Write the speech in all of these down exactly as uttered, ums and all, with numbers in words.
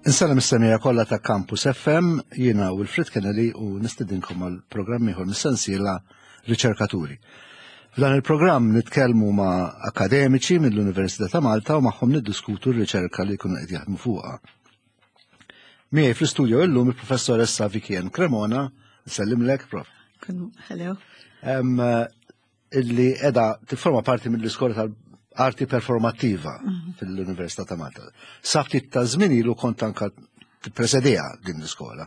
Insellem is-semija kollha ta' Campus F M, jiena Wilfrid Kennedy u nistedinkom għal programm ieħor mis-sensiela riċerkaturi. F'dan il-programm nitkellmu ma' akademiċi mill-Università ta' Malta u magħhom niddiskutu r-riċerka li jkunu qed jaħdmu fuqha. Miegħi fl-istudju llum il-professoressa Vikien Cremona, nsellimlek, prof. Hello. Um, illi qiegħda tifforma parti mill-iskola tal-arti performattiva mm-hmm. fil-Università ta' Malta. Saftit ta' żmien ilu kont anke tippresedija din l-iskola.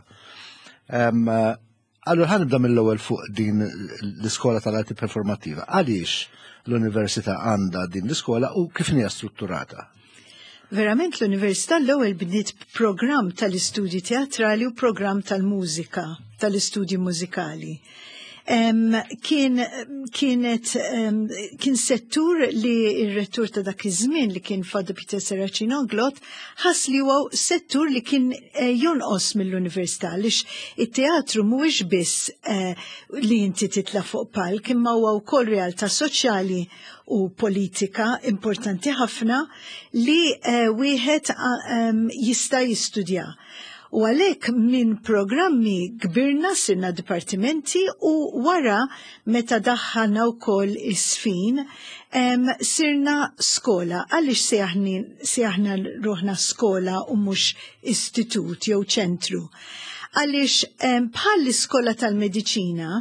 Um, Allura ħanibda mill-ewwel fuq din l-iskola tal-arti performattiva. Għaliex l-Università għandha din l-iskola u kif hija strutturata? Verament l-Università l-ewwel bdiet programm tal-istudji teatrali u programm tal-mużika, tal-istudji mużikali. Um, kien kienet um, kien settur li ir-rettur ta' dak iż-żmien li kien Father Peter Serracino-Glot ħass li huwa settur li kien eh, jonqos mill-Università għaliex it-teatru mhuwiex biss eh, li inti titla' fuq palk imma huwa wkoll realtà soċjali u politika importanti ħafna li eh, wieħed um, jista' jistudja. U għalek minn programmi kbirna sirna dipartimenti u wara meta daħħalna wkoll is-sfin um, sirna skola. Għaliex seħna ruħna skola u mhux istitut jew ċentru. Għaliex um, bħal l-iskola tal-mediċina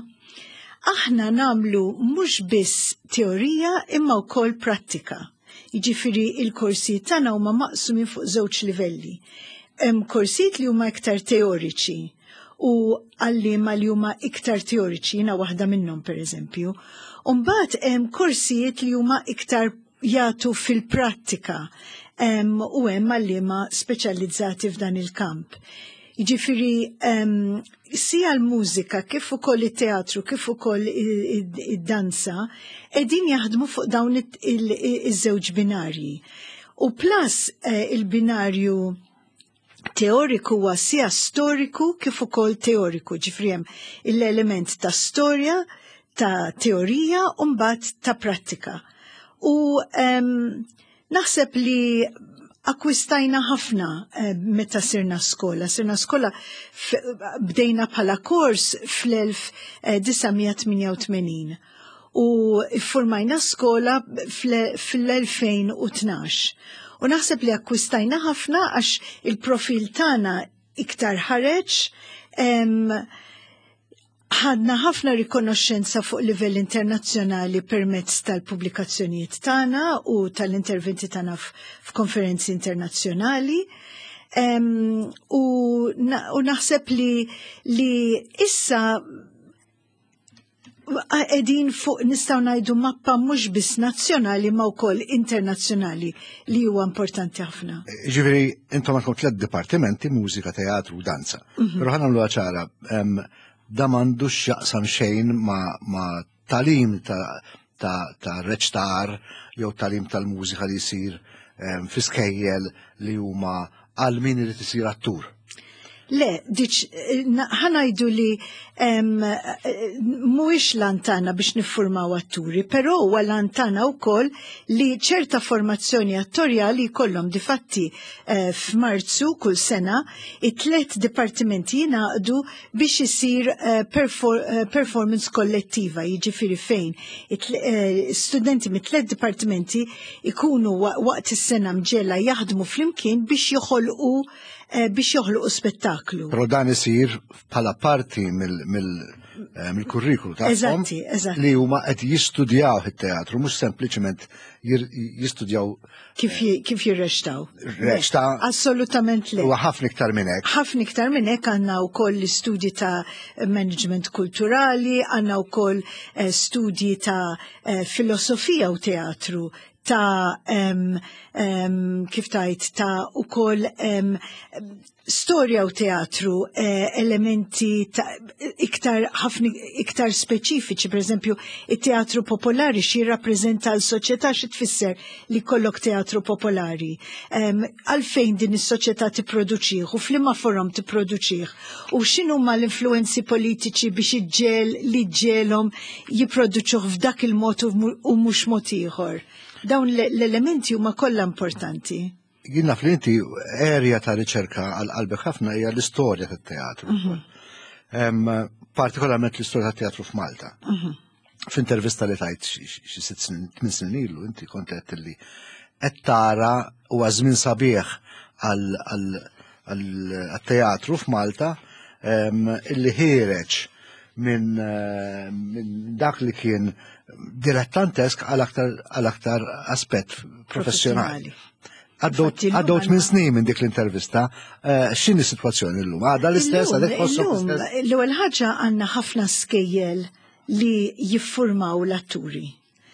aħna namlu mhux biss teorija imma wkoll prattika. Jiġifieri il-korsi tagħna huma maqsumin fuq żewġ livelli. Hemm korsijiet li huma iktar teoriċi u għalliema li huma iktar teoriċi, jiena waħda minnhom pereżempju. U mbagħad hemm korsijiet li huma iktar jagħtu fil-prattika um, u hemm għalliema speċjalizzati f'dan il-kamp. Jiġifieri um, sija l-mużika kif ukoll it-teatru kif ukoll id-danza qegħdin jaħdmu fuq dawn iż-żewġ binarji. U plus uh, il-binarju teoriku huwa sija storiku kif ukoll teoriku, ġifri hemm l-element ta' storja, ta' teorija u mbagħad ta' prattika. U um, naħseb li akkwistajna ħafna um, meta sirna skola. Sirna skola bdejna bħala kors fl-elf tisa' tminja u tmenin u ffurmajna skola fl-elfejn u tnax. U naħseb li akkwistajna ħafna għax il-profil tagħna iktar ħareġ, ħadna ħafna rikonoxxenza fuq livell internazzjonali permezz tal-pubblikazzjonijiet tagħna u tal-interventi tagħna f'konferenzi internazzjonali. Um, u, na, u naħseb li, li issa qegħdin fuq nistgħu ngħidu mappa mhux biss nazzjonali ma wkoll internazzjonali li huwa importanti ħafna. Ġifieri intom għandkom tliet dipartimenti, mużika, teatru u danza. Però ħa nagħmluha ċara, da m'għandux jaqsam xejn ma' ma' talim ta' ta' ta' reċtar jew talim tal-mużika li jsir fi skejjel li huma għal min irid isir attur. Le, diċ, ħanajdu li um, mhuwiex lantana biex niffurmaw atturi, però huwa lantana wkoll li ċerta formazzjoni attorjali jkollhom difatti uh, f'Marzu kull sena it-tliet dipartimenti jingħaqdu biex isir uh, perfor uh, performance kollettiva, jiġifieri fejn uh, studenti mit-tliet dipartimenti ikunu waqt is-sena mġella jaħdmu flimkien biex joħolqu biex joħluqu spettaklu. Però dan isir bħala parti mill-kurrikulu tagħhom li huma qed jistudjaw it-teatru mhux sempliċement jistudjaw kif jirreċtaw. Reċta. Assolutament le. Huwa ħafna iktar minn hekk. Ħafna iktar minn hekk għandna wkoll l-istudji ta' management kulturali, għandna wkoll studji ta' filosofija u teatru ta' um, um, kif tajt ta' u koll um, storja u teatru uh, elementi ta' iktar ħafna iktar speċifiċi, per eżempju il-teatru popolari xi jirrappreżenta l-soċjetà xi tfisser li kollok teatru popolari. Um, għalfejn din is-soċjetà tipproduċih u f'liema forom tipproduċih u x'inhuma l-influenzi politiċi biex iġġel li ġġelhom jipproduċuh f'dak il-mod u mhux mod ieħor. Dawn l-elementi huma kollha importanti. Jien naf li inti area ta' riċerka għal-qalbek ħafna hija l-istorja tat-teatru. Partikolarment l-istorja tat-teatru f'Malta. F'intervista li tajt xi sitt snin, tmien snin ilu, inti kont qed li qed tara huwa żmien sabiħ għal-teatru f'Malta illi ħireġ minn dak li kien dilettantesk għal aktar aspett professjonali. Għaddot minn snin minn dik l-intervista, x'inhi s-sitwazzjoni llum? Għadha l-istess, għadek fossu l-istess? L-ewwel ħaġa għandna ħafna skejjel li jiffurmaw l-atturi.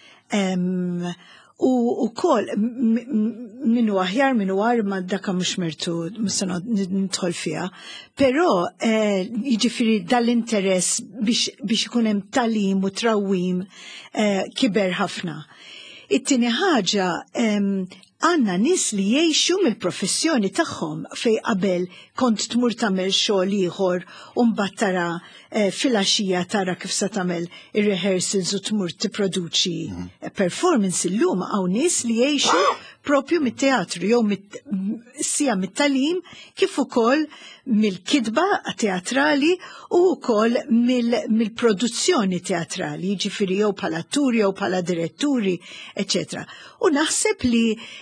U wkoll minnu aħjar minnu għar ma daka mhux mertu musa nidħol fiha, però jiġifieri dal-interess biex ikun hemm talim u trawwim kiber ħafna. It-tieni ħaġa għandna nies li jgħixu mill-professjoni tagħhom fej qabel kont tmur tagħmel xogħol ieħor u mbagħad tara fil-għaxija tara kif se tagħmel ir-rehearsals u tmur tipproduċi performance illum hawn nies li jgħixu propju mit-teatru jew sija mit-talim kif ukoll mill-kidba teatrali u wkoll mill-produzzjoni teatrali, jiġifieri jew bħala atturi jew bħala diretturi, eċetera. U naħseb li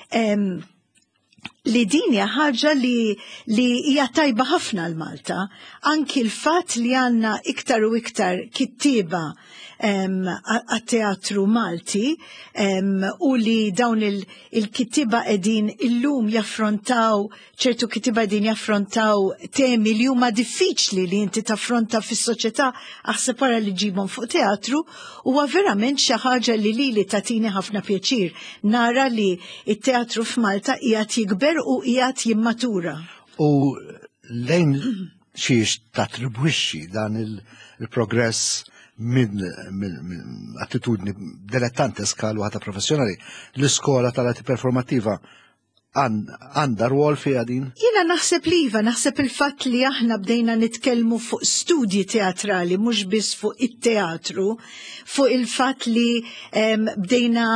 li din hija ħaġa li li hija tajba ħafna l-Malta, anki l-fatt li għandna iktar u iktar kittieba għat-teatru Malti u li dawn il-kittiba qegħdin illum jaffrontaw, ċertu kittiba qegħdin jaffrontaw temi li huma diffiċli li inti taffronta fis-soċjetà aħseb wara li ġibhom fuq teatru huwa verament xi ħaġa li lili tagħtini ħafna pjaċir. Nara li t-teatru f'Malta qiegħed jikber u qiegħed jimmatura. U lejn xiex tattribwixxi dan il-progress minn attitudni dilettanteska l waħda professjonali, l-iskola tal-arti performattiva għandha rwol fiha din? Jiena naħseb li iva, naħseb il-fatt li aħna bdejna nitkellmu fuq studji teatrali, mhux biss fuq it-teatru, fuq il-fatt li bdejna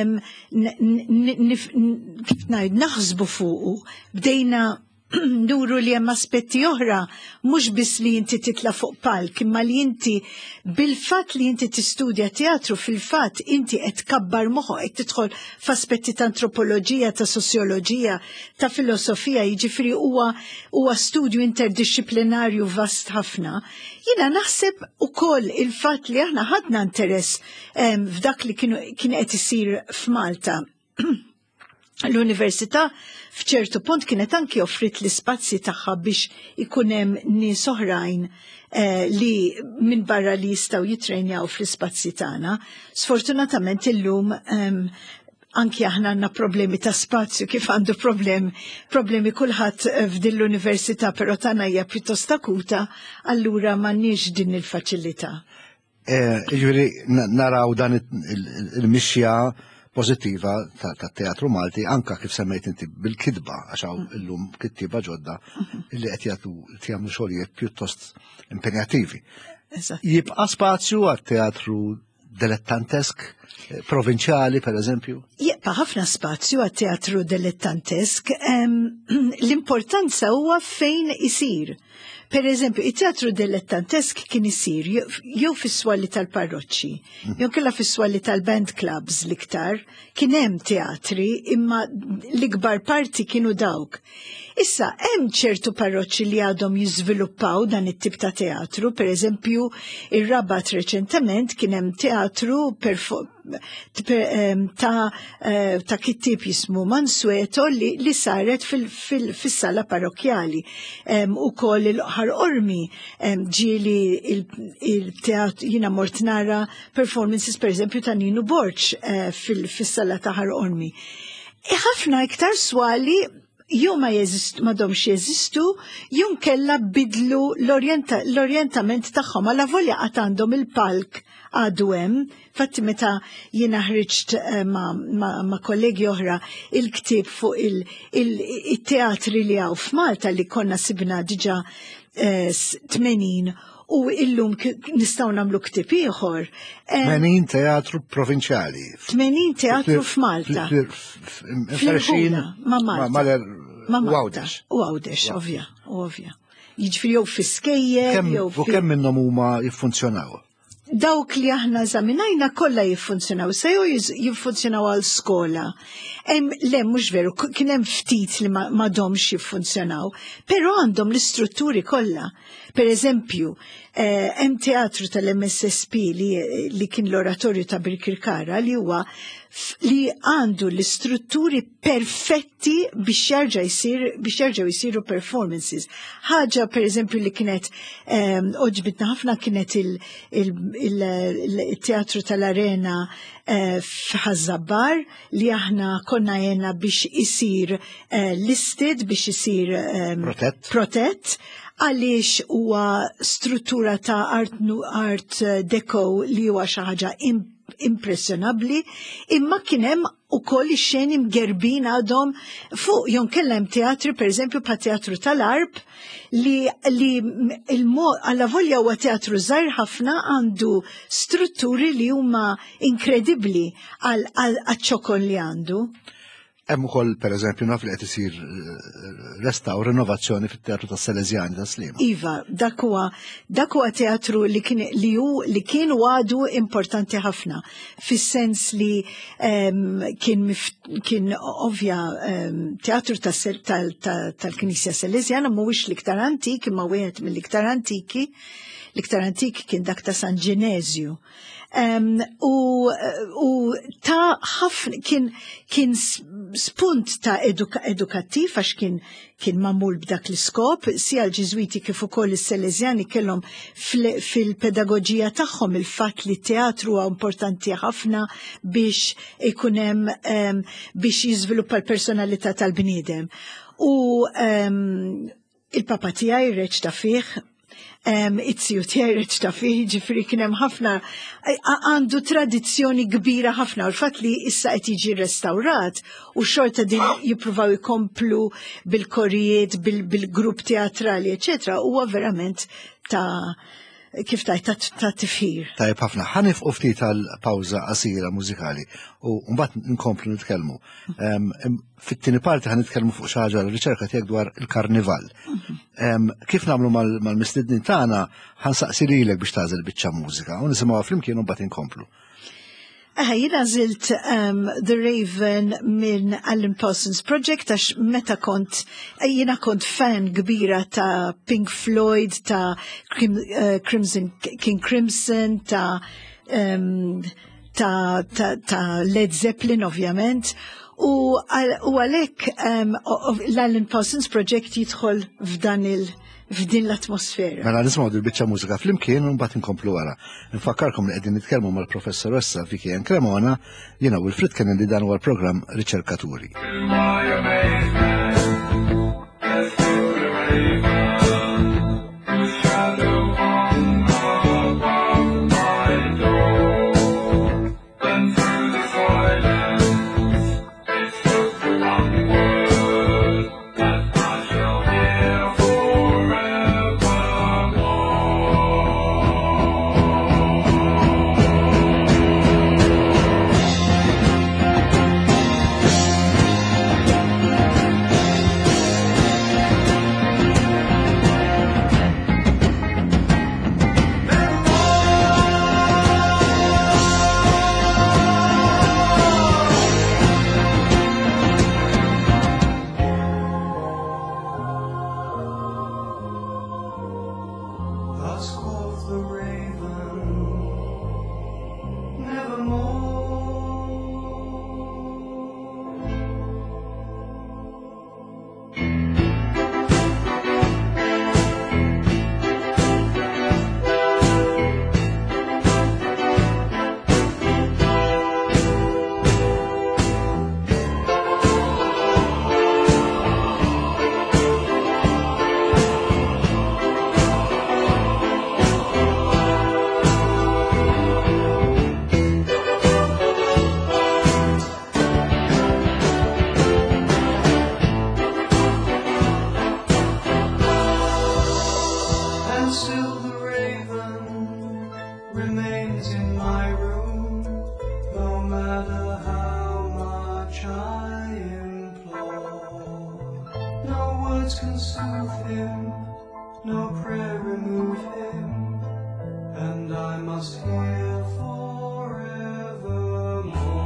kif ngħid naħsbu fuqu, bdejna nuru li hemm aspetti oħra mhux biss li inti titla' fuq palk, imma li inti bil-fatt li inti tistudja teatru fil-fatt inti qed tkabbar moħħok, qed tidħol f'aspetti ta' antropoloġija, ta' sosjoloġija, ta' filosofija, jiġifieri huwa huwa studju interdixxiplinarju vast ħafna. Jiena naħseb ukoll il-fatt li aħna ħadna interess f'dak li kien qed isir f'Malta. L-Università f'ċertu punt kienet anki offrit l-ispazji tagħha biex ikun hemm nies oħrajn li minn barra li jistgħu jitrejnjaw fl-ispazji tagħna. Sfortunatament illum anki aħna għandna problemi ta' spazju kif għandu problemi problemi kulħadd f'din l-università, però tagħna hija pjuttost akuta, allura m'għandniex din il-faċilità. Jiġifieri naraw dan il-mixja pozittiva ta' teatru Malti, anka kif semmejt inti bil-kidba, għax hawn illum kittiba ġodda illi qed jagħmlu xogħlijiet pjuttost impenjattivi. Jibqa' spazju għat-teatru dilettantesk, provinċjali pereżempju? Jibqa' ħafna spazju għat-teatru dilettantesk. L-importanza huwa fejn isir. Per eżempju, it-teatru dilettantesk kien isir jew fis-swalli tal-parroċċi, jew kellha fis-swalli tal-band clubs l-iktar, kien hemm teatri imma l-ikbar parti kienu dawk. Issa hemm ċertu parroċċi li għadhom jiżviluppaw dan it-tip ta' teatru, per eżempju, ir-Rabat reċentement kien hemm teatru ta' ta' kittib jismu Mansueto li, li saret fis-sala parrokjali. Ukoll il-Ħar Ormi ġieli il-teatru jiena mort nara performances per eżempju ta' Ninu Borċ fis-sala ta' Ħar Ormi. Ħafna iktar swali jew ma jeżistu m'għadhomx jeżistu, jew kella bidlu l-orjentament tagħhom għal volja qatt għandhom il-palk għadu hemm. Fatti meta jiena ħriġt ma, ma, ma kollegi oħra il-ktib fuq il-teatri li għaw f'Malta li konna sibna diġa tmenin u illum nistaw namlu ktib ieħor. tmenin teatru provinċjali. tmenin teatru f'Malta. Fl-Irħula, ma' Malta. Ma' Malta. U Għawdex, ovvja, ovvja. Jiġifieri jew fiskejjer, jew. U kemm minnhom huma jiffunzjonaw? Dawk li aħna żaminajna kollha jiffunzjonaw, se jew jiffunzjonaw għal skola. Hemm le mhux veru, kien hemm ftit li m'għadhomx jiffunzjonaw, però għandhom l-istrutturi kollha. Per eżempju, hemm teatru tal-M S S P li, li kien l-oratorju ta' Birkirkara li huwa li għandu l-istrutturi perfetti biex jarġa' jsir biex jerġgħu jsiru performances. Ħaġa per eżempju li kienet oġbitna ħafna kienet il-teatru tal-Arena f'Ħażabbar li aħna konna jena biex isir listed, biex isir protett għaliex huwa struttura ta' art, art deco li huwa xi ħaġa impressjonabbli, imma kien hemm ukoll ix-xeni mgerbin għadhom fuq jon kellem teatri, per eżempju pa' teatru tal-Arb li li alla volja huwa teatru żgħir ħafna għandu strutturi li huma inkredibbli għal ċokon li għandu. Hemm ukoll pereżempju naf li qed isir restawr rinnovazzjoni fit-Teatru tas-Salesjani ta' Sliema. Iva, dak huwa dak huwa teatru li kien li hu li kien għadu importanti ħafna fis-sens li kien kien ovvja teatru tal-Knisja Salesjana mhuwiex l-iktar antik imma wieħed mill-iktar antiki. L-iktar antiki kien dak ta' San Ġenesju. Um, u, u ta' ħafna kien kien spunt ta' eduka, edukattiv għax kien kien mamul b'dak l-iskop, si għal-Ġiżwiti kif ukoll is-Salesjani kellhom fil-pedagogija tagħhom il-fatt li teatru huwa importanti ħafna biex ikun hemm um, biex jiżviluppa l-personalità tal-bniedem. U um, il-papa tiegħi reġ ta' fih Um, Itzju tjerreċ ta' fih, ġifri kienem ħafna, għandu tradizzjoni kbira ħafna, u l-fat li issa qed jiġi restaurat u xorta din jippruvaw ikomplu bil-korijiet, bil-grupp teatrali, eccetera, huwa verament ta' kif tajt ta' tifħir. Tajb ħafna, ħanif u ftit tal-pawza qasira mużikali u mbagħad nkomplu nitkellmu. Fit-tieni parti ħan nitkellmu fuq xi ħaġa riċerka tiegħek dwar il-karnival. Kif nagħmlu mal-mistednin tagħna ħansaqsi lilek biex tagħżel biċċa mużika u nisimgħuha flimkien u mbagħad inkomplu. Jina zilt um, The Raven minn Alan Parsons Project, għax meta kont, jina kont fan kbira ta' Pink Floyd, ta' Crim, uh, Crimson, King Crimson, ta' um, ta', ta, ta Led Zeppelin ovvjament, u għalek um, l-Alan Parsons Project jidħol f'dan il- f'din l-atmosfera. Mela nismgħu dil-biċċa mużika flimkien u mbagħad inkomplu wara. Infakkarkom li qegħdin nitkellmu mal-professoressa Vicky Cremona, jiena u Wilfried Kennedy dan huwa l-programm Riċerkaturi. And still the raven remains in my room, no matter how much I implore. No words can soothe him, no prayer remove him, and I must hear forevermore.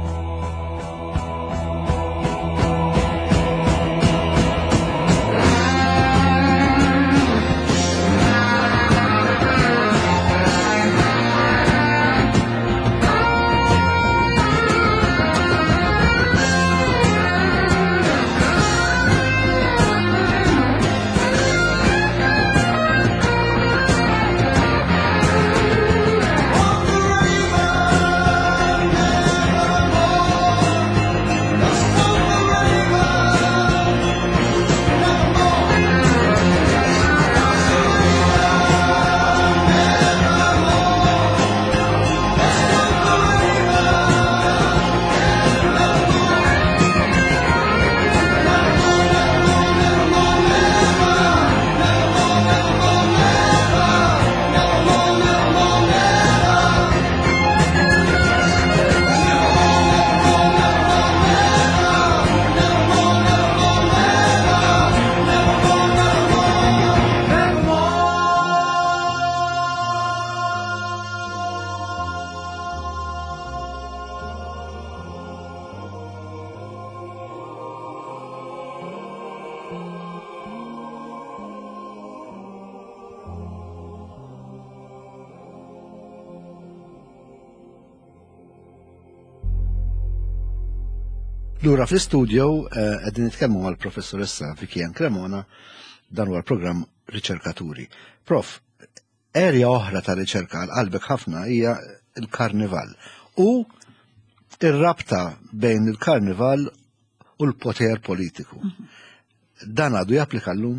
Lura fl-studio qegħdin nitkellmu mal-professoressa Vikian Cremona dan huwa l-programm Riċerkaturi. Prof, erja oħra ta' riċerka għal qalbek ħafna hija l-karnival u ir-rabta bejn il-karnival u l-poter politiku. Dan għadu japplika llum?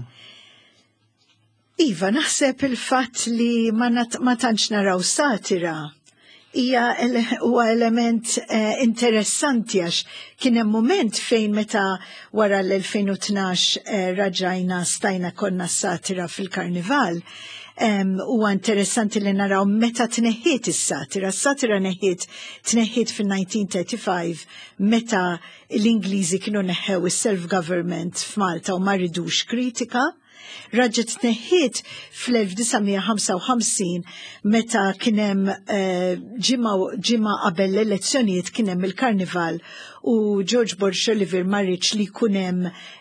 Iva, naħseb il-fatt li ma tantx naraw satira hija huwa element eh, interessanti għax kien hemm mument fejn meta wara l-elfejn u tnax eh, raġajna stajna konna satira fil-karnival. Huwa um, interessanti li naraw meta tneħħiet is-satira. Is-satira neħħiet tneħħiet fil-nineteen thirty-five meta l-Ingliżi kienu neħħew is-self-government f'Malta u ma rridux kritika. Raġet tneħħiet fl-elf-tisa' meta kienem ġimma qabel l-elezzjonijiet kienem il-karnival u George Borch Oliver marriċ li kunem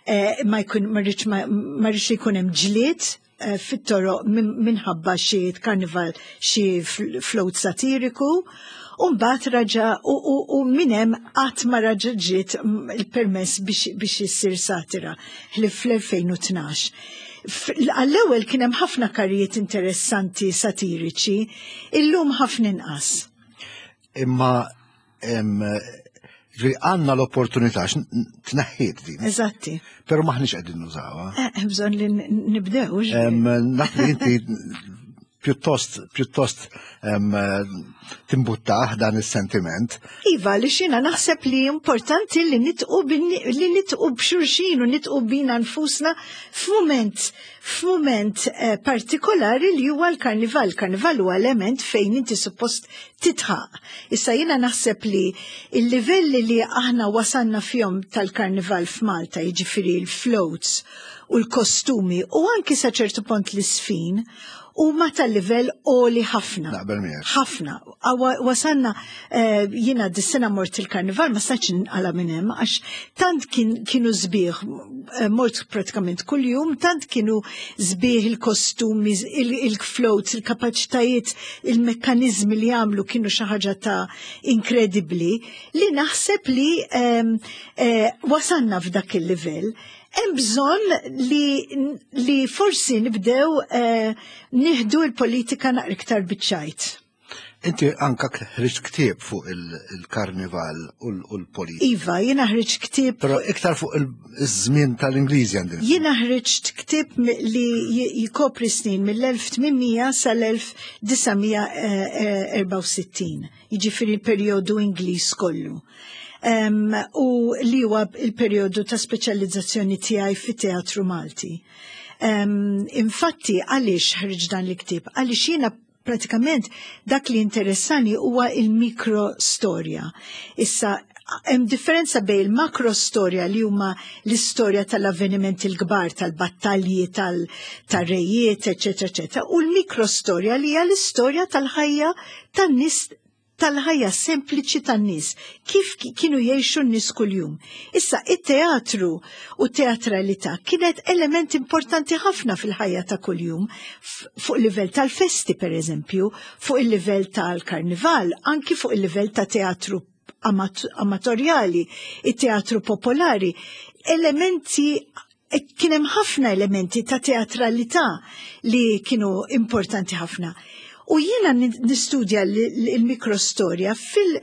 marriċ li kunem ġliet fit-toro minħabba xi karnival xi float satiriku. Umbat raġa u minnem għat ma raġaġiet il-permess biex jissir satira fl-elfejn u tnax. Għall-ewel kienem ħafna karijiet interessanti satiriċi, illum ħafna inqas. Imma għanna l-opportunità tneħħiet din. Eżatti. Pero maħniċ għedin nużawa. Bżon li nibdewx. Naħli inti pjuttost, pjuttost timbuttaħ dan il-sentiment. Iva, li xina naħseb li importanti li nitqu li nitqu b'xurxin u nitqu bina nfusna f'moment f'moment partikolari li huwa l-karnival. Karnival huwa element fejn inti suppost titħaq. Issa jiena naħseb li il-livelli li aħna wasanna fihom tal-karnival f'Malta, jiġifieri l-floats u l-kostumi u anki sa ċertu punt l-isfin u ma tal-livell oli ħafna. ħafna. Wasanna jina dis-sena mort il-karnival ma staċ għala minnem għax tant kienu zbieħ mort pratikament kull jum, tant kienu zbieħ il-kostumi, il-floats, il-kapacitajiet, il-mekkanizmi li għamlu kienu xaħġa ta' inkredibli li naħseb li wasanna f'dak il-livell. Hemm bżonn li, li forsi nibdew uh, nieħdu l-politika naqra iktar biċċajt. Inti anka ħriġt ktieb fuq il-karnival u l-politika. Iva, jiena ħriġt ktieb. Però iktar fuq il-żmien tal-Ingliżi għandek. Jiena ħriġt ktieb li jikopri snin mill-elf tminmija sal-elf disajnmija erba' u sittin. Jiġifieri l-perjodu Ingliż kollu. Um, u li huwa il-perjodu ta' speċjalizzazzjoni tiegħi fit-teatru Malti. Um, infatti, għaliex ħriġ dan l-ktib? Għaliex jiena pratikament dak li interessani huwa il-mikrostorja. Issa, hemm differenza bejn il-makrostorja li huma l-istorja tal-avvenimenti l-kbar, tal-battalji, tal-rejiet, eċetera, eċetera, u l-mikrostorja li hija l-istorja tal-ħajja tan-nies, tal-ħajja sempliċi tan-nies, kif kienu jgħixu n-nies kuljum. Issa, it-teatru u teatralità kienet element importanti ħafna fil-ħajja ta' kuljum, fuq il-livell tal-festi, per eżempju, fuq il-livell tal-karnival, anki fuq il-livell ta' teatru amat amatorjali, il-teatru popolari, elementi, kienem ħafna elementi ta' teatralità li kienu importanti ħafna. U jiena nistudja l-mikrostorja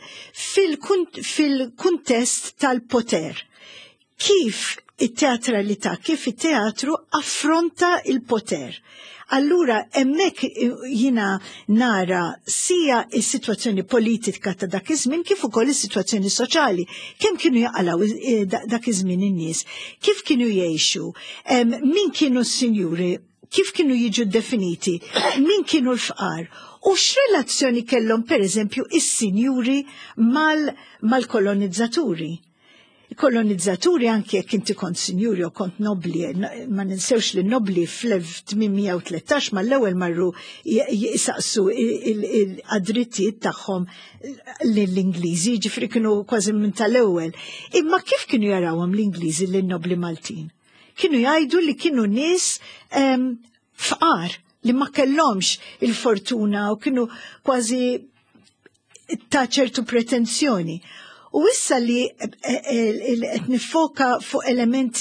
fil-kuntest tal-poter. Kif it-teatralità, kif it-teatru affronta il-poter. Allura, emmek jina nara sija il-situazzjoni politika ta' dak iż-żmien kif ukoll is-situazzjoni soċjali. Kemm kienu jaqalaw dak iż-żmien in-nies, kif kienu jgħixu, min kienu s-sinjuri, kif kienu jiġu definiti, min kienu l-fqar, u x'relazzjoni kellhom pereżempju is-sinjuri mal-kolonizzaturi. Kolonizzaturi anki jekk inti kont sinjuri u kont nobli, ma ninsewx li nobli fl-elf u tletax ma l-ewwel marru jisaqsu il-drittijiet tagħhom lill-Ingliżi, ġifri kienu kważi minn tal-ewwel. Imma kif kienu jarawhom l-Ingliżi lin-nobli Maltin? Kienu jgħidu li kienu nies fqar li ma kellhomx il-fortuna u kienu kważi ta' ċertu pretenzjoni. U issa li qed nifoka fuq element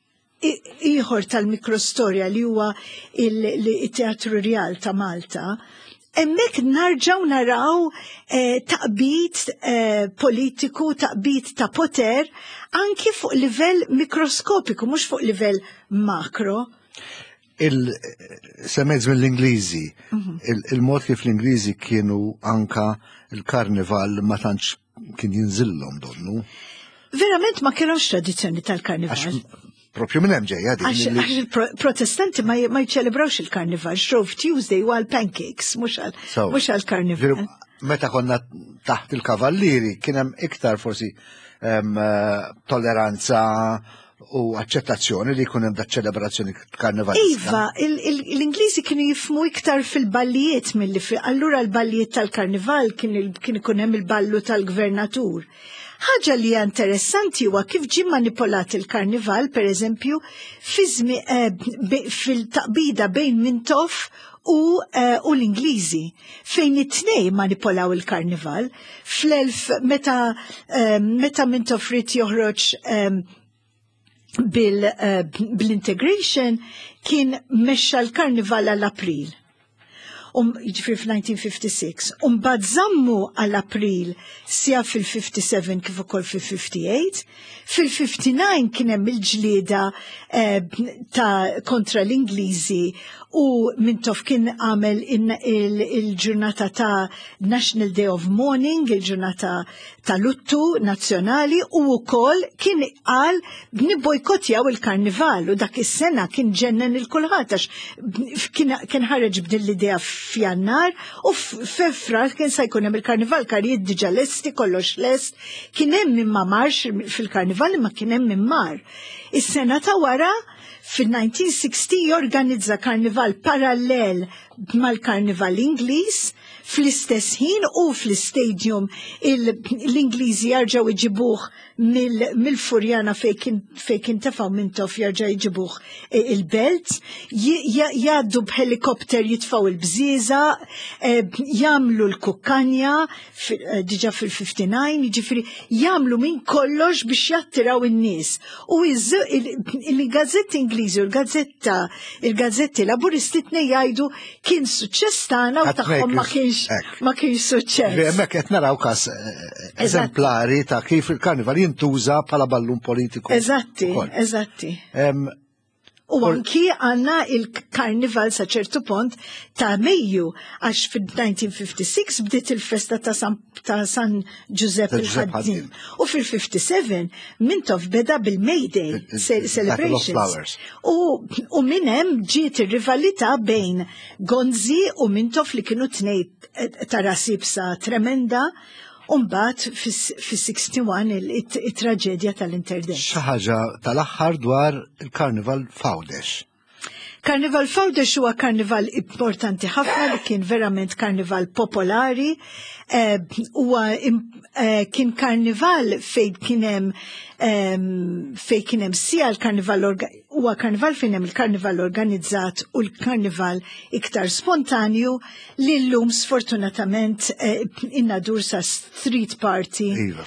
ieħor tal-mikrostorja li huwa il-Teatru Real ta' Malta, hemmhekk narġgħu naraw taqbid politiku, taqbid ta' poter, anki fuq livell mikroskopiku, mhux fuq livell makro. Il-semezz mill-Ingliżi, il-mod kif l-Ingliżi kienu anka il-karnival ma tantx kien jinżillhom donnu. Verament ma kienux tradizzjoni tal-karnival. Propju minn hemm ġejja din. Għax il-protestanti ma jċelebrawx il-karnival, Shrove Tuesday u għal-pancakes, mhux għal-karnival. Meta konna taħt il-kavallieri kien hemm iktar forsi tolleranza u aċċettazzjoni li jkun hemm da ċelebrazzjoni karnivalista. Iva, l-Ingliżi kienu jifmu iktar fil-ballijiet milli fi allura l-ballijiet tal-karnival kien ikun hemm il-ballu tal-gvernatur. Ħaġa li hija interessanti huwa kif ġie manipolat il-karnival, pereżempju, fil-taqbida bejn Mintoff u l-Ingliżi, fejn it-tnejn manipolaw il-karnival. Fl-elf meta Mintoff rid joħroġ bil-integration kien mexxa l-karnival għall-April. Um, ġifri fil-nineteen fifty-six. Um bad zammu għall-April sija fil-fifty-seven kif ukoll fil-fifty-eight. Fil-fifty-nine kien hemm il-ġlieda ta' kontra l-Ingliżi u Mintoff kien għamel il-ġurnata ta' National Day of Mourning, il-ġurnata ta' luttu nazzjonali, u wkoll kien qal nibojkotjaw il-karnival u dak is-sena kien ġennen il-kulħadd għax kien ħareġ b'din l-idea f'Jannar u f'Frar kien se jkun hemm il-karnival karijiet diġà lesti kollox lest, kien hemm imma marx fil-karnival imma kien hemm immar. Is-sena ta' wara fil-nineteen sixty jorganizza karnival parallel mal-karnival Ingliż fl-istess ħin u fl-istadium l-Ingliżi jarġgħu iġibuh mill-Furjana fejn kien tefgħu Mintoff jarġgħu jġibuh il-belt, jgħaddu b'helikopter jitfgħu il-bżieża, jagħmlu l-kukkanja diġà fil-fifty-nine, jiġifieri jagħmlu minn kollox biex jattiraw in-nies. U il-gazzetti Ingliżi u l-gazzetta il-gazzetti laburisti tnej jgħidu kien suċċess tagħna u tagħhom ma kienx ma kienx suċċess. Hemmhekk qed naraw każ eżemplari ta' kif il-karnival jintuża bħala ballun politiku. Eżatti, eżatti. U anki għanna il-karnival sa ċertu pont ta' Mejju, għax fil-nineteen fifty-six bdiet il-festa ta' San, ta' San Giuseppe il-Ħaddim. U fil-fifty-seven Mintoff beda bil-May Day celebrations. U, u minnem ġiet ir-rivalità bejn Gonzi u Mintoff li kienu tnej ta' rasibsa tremenda. Umbat fis-sixty-one il-traġedja tal-interdent. Xi ħaġa tal-aħħar dwar il-Karnival Fawdex. Karnival Fawdex huwa karnival importanti ħafna li kien verament karnival popolari. Huwa kien karnival fejn kien hemm fejn kien hemm sija l-karnival huwa karnival fejn hemm il-karnival organizzat u l-karnival iktar spontanju li llum sfortunatament innadur sa street party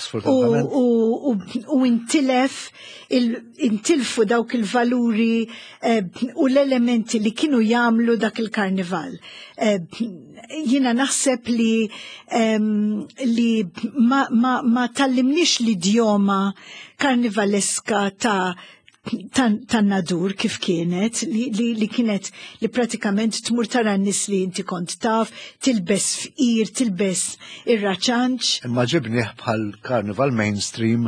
u intilef intilfu dawk il-valuri u l-elementi li kienu jagħmlu dak il-karnival. Jina naħseb li li ma, ma, ma tallimniex l-idjoma karnivaleska ta' tan nadur kif kienet, li, li, li kienet li pratikament tmur tara n-nis li inti kont taf, tilbes fqir, tilbes ir-raċanċ. Imma ġibnieh bħal karnival mainstream,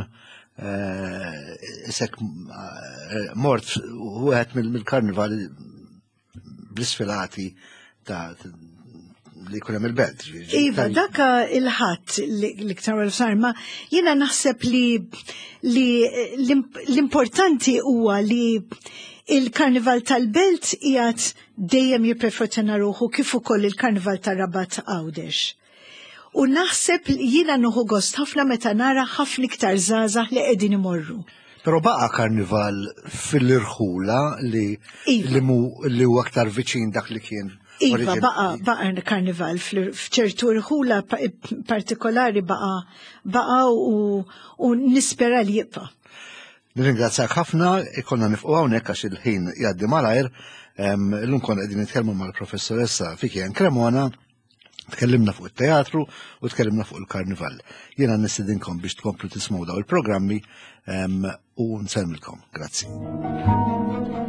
isek mort u għet mill-karnival bl-isfilati ta' li kunem il-belt. Iva, daka il-ħat li ktar sarma, jena naħseb li l-importanti huwa li il-karnival tal-belt jgħat dejjem jiprefezzjona ruħu kif ukoll il-karnival tal-Rabat Għawdex. U naħseb jena nuħu gost ħafna meta nara ħafna iktar żgħażagħ li qegħdin imorru. Pero baqa karnival fil-irħula li li huwa aktar viċin dak li kien. Iva, baqa, baqa karnival f'ċertu irħula partikolari baqa, baqa u, u nispera li jibqa. Nirringrazzjak ħafna, ikonna nifqu hawnhekk għax il-ħin jgħaddi malajr, l-lum kon qegħdin nitkellmu mal-professoressa Fikjen Cremona, tkellimna fuq it-teatru u tkellimna fuq il-karnival. Jiena nistidinkom biex tkomplu tismgħu daw il-programmi u nsellmilkom. Grazzi.